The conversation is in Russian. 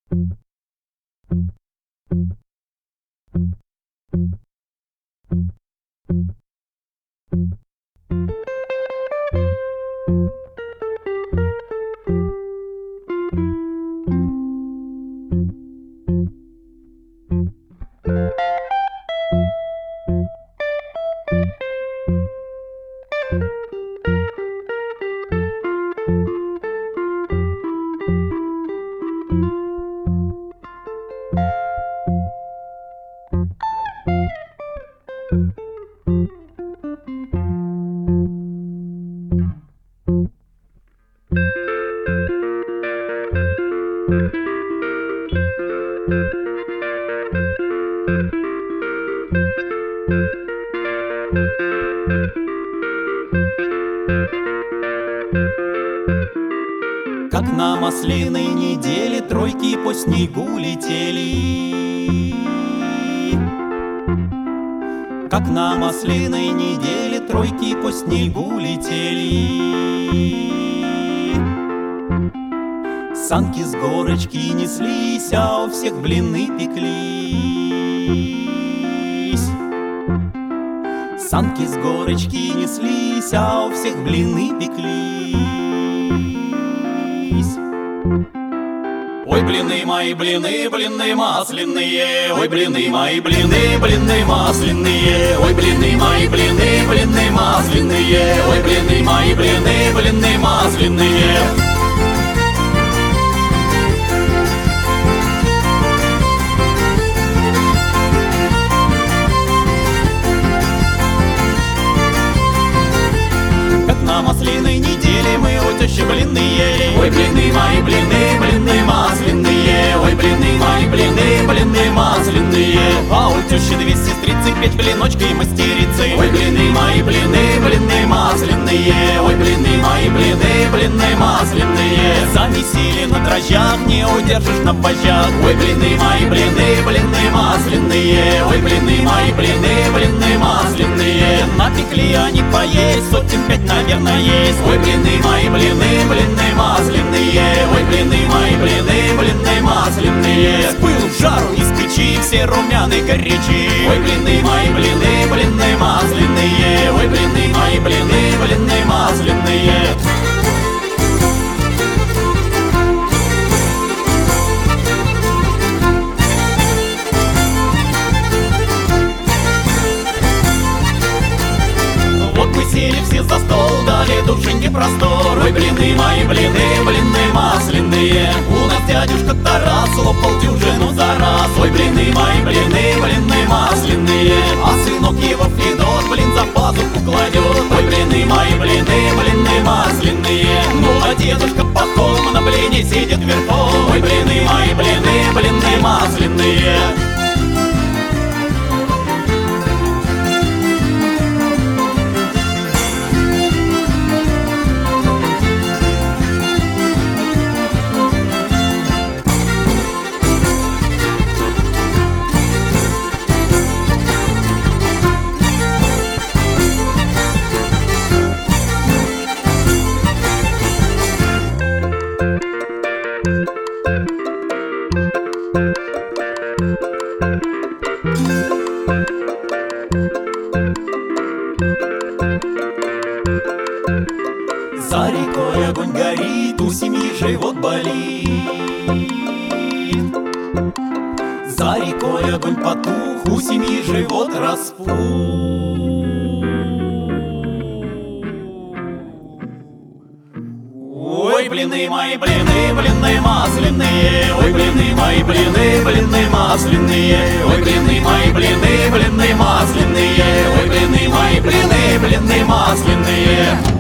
Как на масляной неделе тройки по снегу летели. Как на масляной неделе тройки по снегу летели. Санки с горочки неслись, а у всех блины пеклись. Санки с горочки неслись, а у всех блины пеклись. Ой, блины мои, блины, блины масляные. Ой, блины мои, блины, блины масляные. Ой, блины мои, блины, блины масляные. Ой, блины мои, блины, блины масляные. На масляной неделе мы у тещи блины ели. Ой, блины мои, блины, блины масляные. Ой, блины мои, блины, блины масляные. А у тещи две сестрицы, 5 блиночкой мастерицы. Ой, блины мои, блины, блины масляные. Ой, блины мои, блины, блины масляные. Замесили на дрожжах, не удержишь на вожжах. Ой, блины мои, блины, блины масляные. Ой, блины мои, блины, блины масляные. Напекли они поесть, сотен 5, наверное, есть. Ой, блины мои, блины, блины масляные. Ой, блины мои, блины, блины масляные. С пылу в жару из печи все румяные горячи. Ой, блины мои, блины, блины масляные. Ой, блины мои, блины, блины масляные. Сели все за стол, дали душеньке простор. Ой, блины мои, блины, блины масляные. У нас дядюшка Тарас лопал дюжину за раз. Ой, блины мои, блины, блины масляные. А сынок его Федот, блин, за пазуху кладет. Ой, блины мои, блины, блины масляные. Ну, а дедушка Пахом на блине сидит верхом. Ой, блины мои, блины, блины масляные. За рекой огонь горит, у семьи живот болит. За рекой огонь потух, у семьи живот распух. Ой, блины мои, блины, блины масляные. Ой, блины мои, блины, блины масляные. Ой, блины мои, блины, блины масляные. Ой, блины мои, блины, блины масляные.